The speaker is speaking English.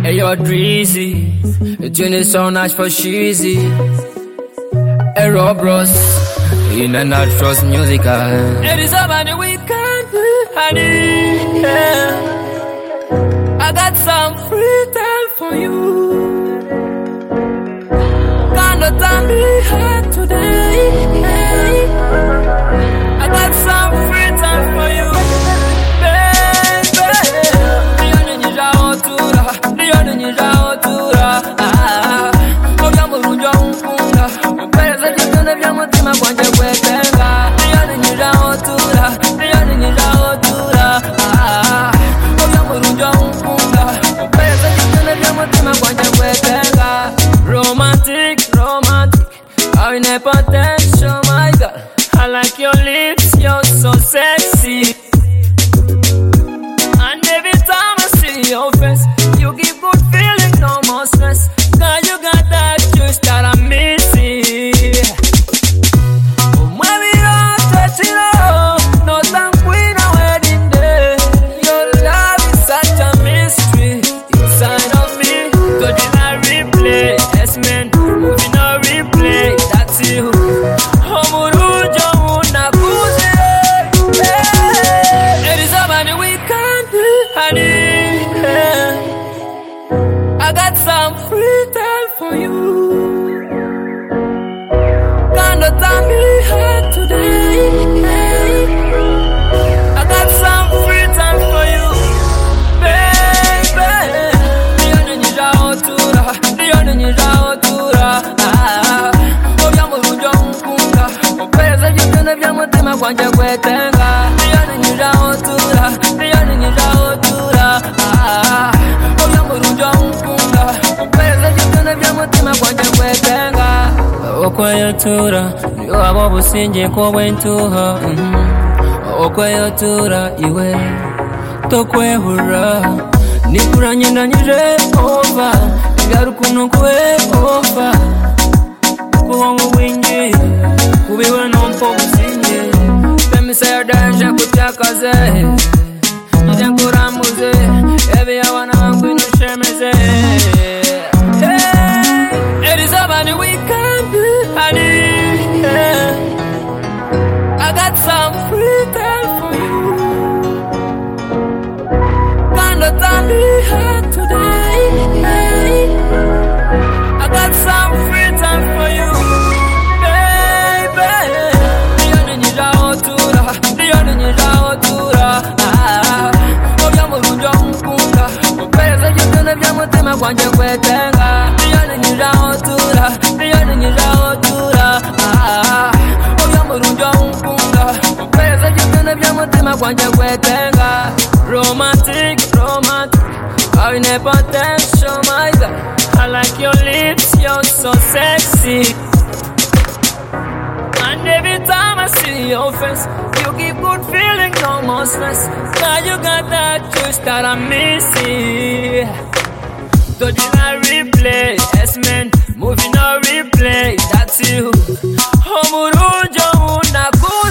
Hey, you're Dreezy. The tune is so nice for cheesy. Hey, Rob Ross. In and out trust musical. It is over the weekend, honey. Yeah. I got some free time for you. Kinda time be hard today. Hey. I got some free time for you. Romantic, I'm in a potential, my God. I like your lips, you're so sexy. And every time I see your face, you give good feeling, no more stress. Girl, you got that juice that I'm missing. When we don't touch it all, no time queen a wedding day. Your love is such a mystery inside of me. Touching a replay, yes man, moving a replay, that's you. Omurujo unakuze, it is over the weekend, honey. I got some free time for you. Kinda time be hard today. I got some free time for you, baby. Nione nija otura. Oya murujo mpunga. Opeza jibine vya mutima kwanje kwetenga. Nione nija otura. Oya murujo mpunga. Opeza jibine vya mutima kwanje kwetenga. Okweyotura, yo abo businje ko bwentuha. Okweyotura iwe tokwehura. Nikuranyindanyije over. Garukuno kwe over. Kuwangu wingi kubiwe nompo businje. Pemise danje kutyakaze. Nidenkuramuze. Ebi yawana wangu inushemeze. It is over the weekend, honey. I got some free time for you. Kinda time be hard today. I got some free time for you, baby. Nione nija otura. Oya murujo mpunga. Opeza jibine vya mutima kwanje kwetenga. Nione nija otura. Oya murujo mpunga. Opeza jibine vya mutima kwanje kwetenga. Romantic, I'm in a potential, my God. I like your lips, you're so sexy. And every time I see your face, you give good feeling, no more stress. Now you got that juice that I'm missing. Touching a replay, yes man, moving a replay, that's you. Omurujo unakuze.